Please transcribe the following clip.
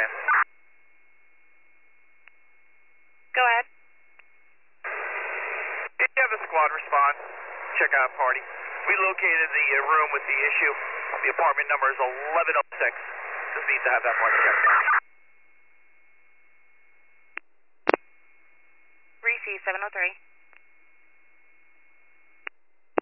again. Go ahead. Did you have a squad respond? Check out party. We located the room with the issue. The apartment number is 1106. Just need to have that party checked out. Reese 703.